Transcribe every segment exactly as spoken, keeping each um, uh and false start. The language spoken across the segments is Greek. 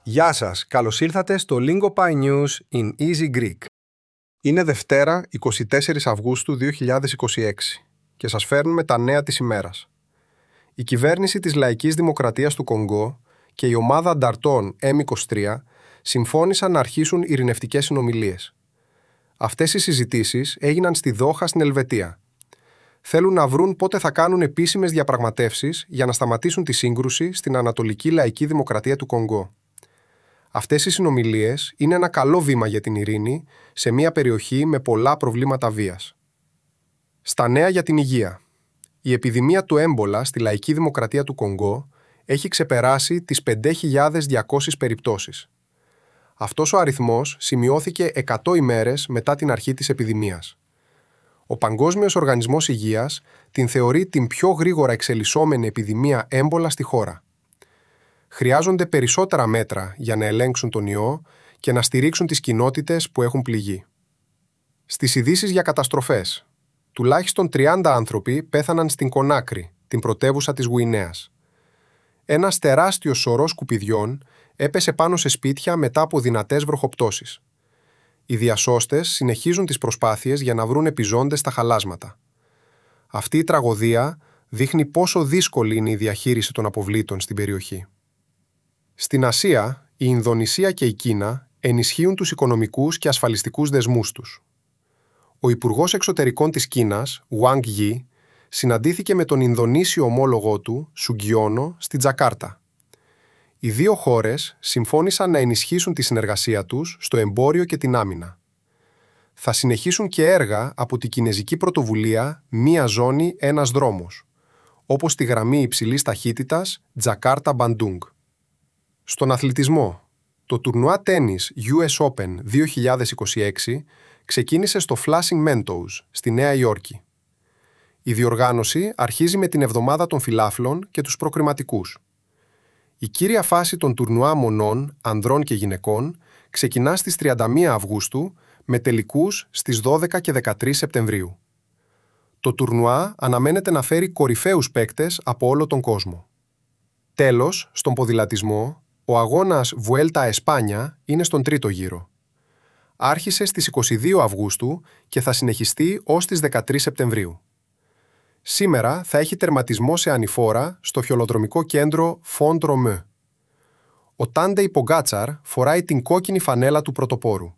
Γεια σας, καλώς ήρθατε στο Lingo Pi News in Easy Greek. Είναι Δευτέρα, εικοστή τέταρτη Αυγούστου δύο χιλιάδες είκοσι έξι και σας φέρνουμε τα νέα της ημέρας. Η κυβέρνηση της Λαϊκής Δημοκρατίας του Κονγκό και η ομάδα ανταρτών εμ είκοσι τρία συμφώνησαν να αρχίσουν ειρηνευτικές συνομιλίες. Αυτές οι συζητήσεις έγιναν στη Δόχα στην Ελβετία. Θέλουν να βρουν πότε θα κάνουν επίσημες διαπραγματεύσεις για να σταματήσουν τη σύγκρουση στην Ανατολική Λαϊκή Δημοκρατία του Κονγκό. Αυτές οι συνομιλίες είναι ένα καλό βήμα για την ειρήνη σε μια περιοχή με πολλά προβλήματα βίας. Στα νέα για την υγεία. Η επιδημία του έμπολα στη Λαϊκή Δημοκρατία του Κονγκό έχει ξεπεράσει τις πέντε χιλιάδες διακόσιες περιπτώσεις. Αυτός ο αριθμός σημειώθηκε εκατό ημέρες μετά την αρχή της επιδημίας. Ο Παγκόσμιος Οργανισμός Υγείας την θεωρεί την πιο γρήγορα εξελισσόμενη επιδημία έμπολα στη χώρα. Χρειάζονται περισσότερα μέτρα για να ελέγξουν τον ιό και να στηρίξουν τις κοινότητες που έχουν πληγεί. Στις ειδήσεις για καταστροφές. Τουλάχιστον τριάντα άνθρωποι πέθαναν στην Κονάκρη, την πρωτεύουσα της Γουινέας. Ένας τεράστιος σωρός σκουπιδιών έπεσε πάνω σε σπίτια μετά από δυνατές βροχοπτώσεις. Οι διασώστες συνεχίζουν τις προσπάθειες για να βρουν επιζώντες στα χαλάσματα. Αυτή η τραγωδία δείχνει πόσο δύσκολη είναι η διαχείριση των αποβλήτων στην περιοχή. Στην Ασία, η Ινδονησία και η Κίνα ενισχύουν τους οικονομικούς και ασφαλιστικούς δεσμούς τους. Ο Υπουργός Εξωτερικών της Κίνας, Wang Yi, συναντήθηκε με τον Ινδονήσιο ομόλογό του, Σουγκιόνο, στη Τζακάρτα. Οι δύο χώρες συμφώνησαν να ενισχύσουν τη συνεργασία τους στο εμπόριο και την άμυνα. Θα συνεχίσουν και έργα από την κινεζική πρωτοβουλία «Μία ζώνη, ένας δρόμος», όπως τη γραμμή υψηλής ταχύτητας Τζακάρτα-Μπαντούγκ. Στον αθλητισμό, το τουρνουά τένις γιου ες Open δύο χιλιάδες είκοσι έξι ξεκίνησε στο Flushing Meadows, στη Νέα Υόρκη. Η διοργάνωση αρχίζει με την εβδομάδα των φιλάφλων και τους προκριματικούς. Η κύρια φάση των τουρνουά μονών, ανδρών και γυναικών ξεκινά στις τριάντα μία Αυγούστου με τελικούς στις δώδεκα και δεκατρείς Σεπτεμβρίου. Το τουρνουά αναμένεται να φέρει κορυφαίους παίκτες από όλο τον κόσμο. Τέλος, στον ποδηλατισμό, ο αγώνας Vuelta a España είναι στον τρίτο γύρο. Άρχισε στις εικοστή δεύτερη Αυγούστου και θα συνεχιστεί ως τις δεκατρείς Σεπτεμβρίου. Σήμερα θα έχει τερματισμό σε ανηφόρα στο χιολοδρομικό κέντρο Font Romeu. Ο Τάντεϊ Πογκάτσαρ φοράει την κόκκινη φανέλα του πρωτοπόρου.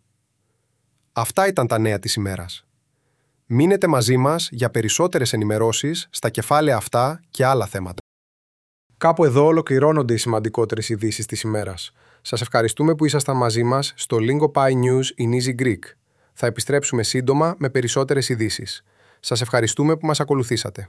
Αυτά ήταν τα νέα της ημέρας. Μείνετε μαζί μας για περισσότερες ενημερώσεις στα κεφάλαια αυτά και άλλα θέματα. Κάπου εδώ ολοκληρώνονται οι σημαντικότερες ειδήσεις της ημέρας. Σας ευχαριστούμε που ήσασταν μαζί μας στο Lingo Pi News in Easy Greek. Θα επιστρέψουμε σύντομα με περισσότερες ειδήσεις. Σας ευχαριστούμε που μας ακολουθήσατε.